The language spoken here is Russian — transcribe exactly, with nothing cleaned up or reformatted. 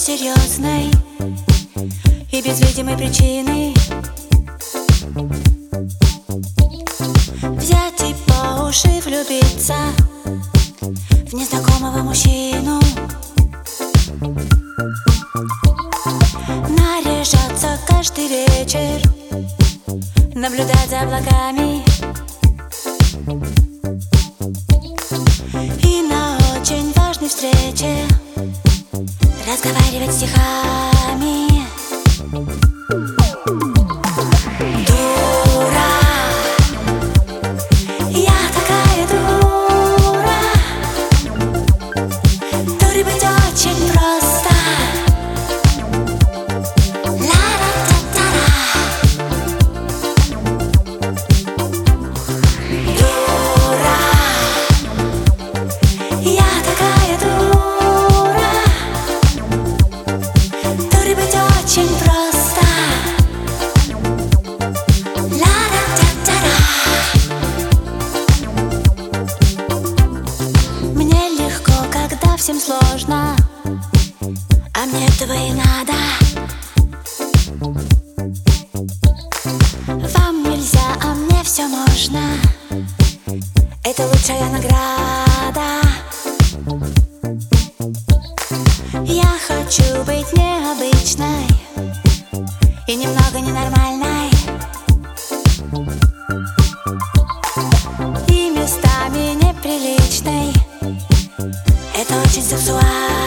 серьезной и без видимой причины взять и по уши влюбиться в незнакомого мужчину, наряжаться каждый вечер, наблюдать за облаками и на очень важной встрече разговаривать стихами. Дура, я такая дура, дуре быть очень просто. Ла-ра-та-та-ра. Дура, я такая дура, дуре быть очень просто. Ла-ра-та-та-ра. Мне легко, когда всем сложно, а мне этого и надо. Вам нельзя, а мне все можно. Это лучшая награда. Я хочу быть необычной и немного ненормальной, и местами неприличной. Это очень сексуально.